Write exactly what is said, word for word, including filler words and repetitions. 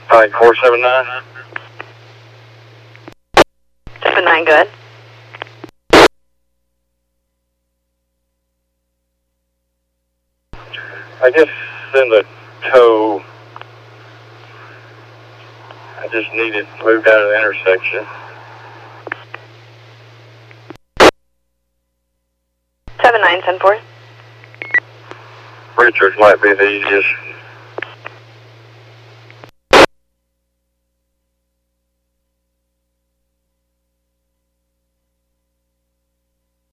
Pike four seven nine. seven nine, good. I just send a tow. I just need it moved out of the intersection. seven nine, ten four. Richards might be the easiest.